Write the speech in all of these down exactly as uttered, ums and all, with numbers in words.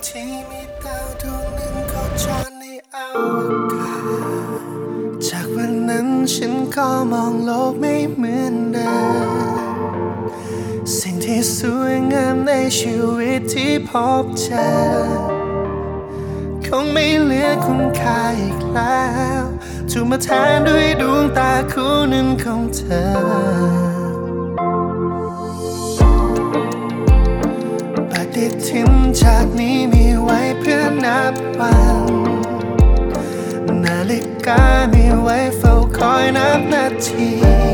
ที่มีดาวดวงหนึ่งโคจรในอวกาศจากวันนั้นฉันก็มองโลกไม่เหมือนเดิมสิ่งที่สวยงามในชีวิตที่พบเจอคงไม่เหลือคุณค่าอีกแล้วถูกมาแทนด้วยดวงตาคู่หนึ่งของเธอปฏิทินจากนี้มีไว้เพื่อนับวันนาฬิกามีไว้เฝ้าคอยนับนาที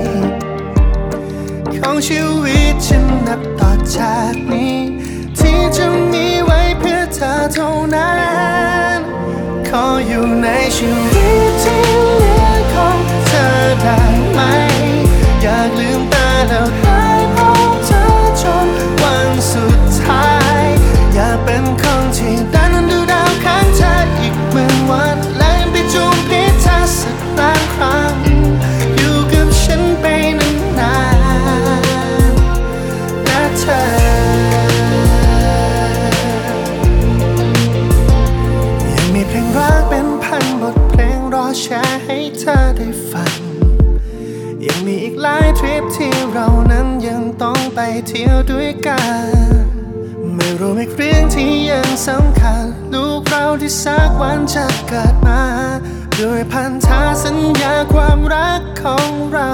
ของชีวิตฉันนับต่อจากนี้ที่จะมีไว้เพื่อเธอเท่านั้นขออยู่ในชีวิตที่เหลือของเธอได้ไหมอยากลืมตาแล้วได้พบเธอจนวันสุดท้ายอยากเป็นคนที่ได้นั้นดูดาวข้างเธออีกหมื่นวันและไปจูบพิษเธอสักล้านครั้งอยู่กับฉันไปนานๆนะเธอยังมีเพลงรักเป็นพันบทเพลงรอแชร์ให้เธอได้ฟังยังมีอีกหลายทริปที่เรานั้นยังต้องไปเที่ยวด้วยกันไม่รู้อีกเรื่องที่ยังสำคัญลูกเราที่สักวันจะเกิดมาด้วยพันธสัญญาความรักของเรา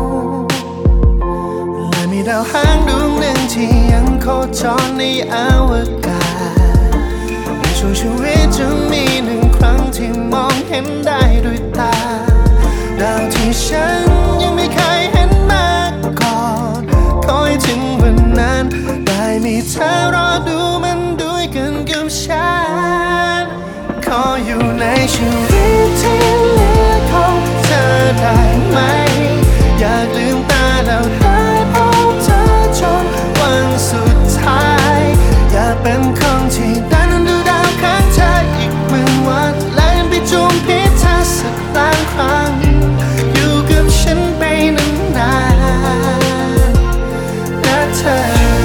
และมีดาวหางดวงหนึ่งที่ยังโคจรในอวกาศในช่วงชีวิตจะมีหนึ่งครั้งที่มองเห็นได้ด้วยตาดาวที่ฉันยังไม่เคยเห็นมาก่อนคอยถึงวันนั้นได้มีเธอรอดูมันด้วยกันกับฉันขออยู่ในชีวิตที่เหลือของเธอได้ไหมอยากลืมตาแล้วได้พบเธอจนวันสุดท้ายอยากเป็นคนที่ได้นั้นดูดาวข้างเธออีกหมื่นวันและไปจูบพิษเธอสักล้านครั้งอยู่กับฉันไปนานๆนะเธอ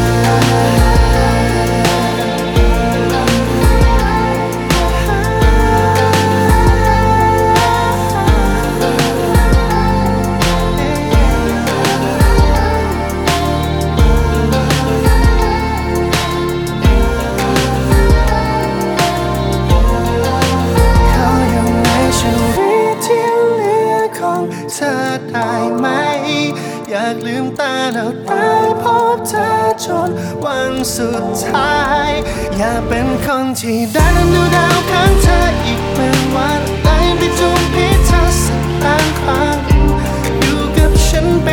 เธอได้ไหมอยากลืมตาแล้วได้พบเธอจนวันสุดท้ายอยากเป็นคนที่ได้นั้นดูดาวข้างเธออีกเป็นวันได้ไปจูบพิษเธอสักล้านครั้งอยู่กับฉันไป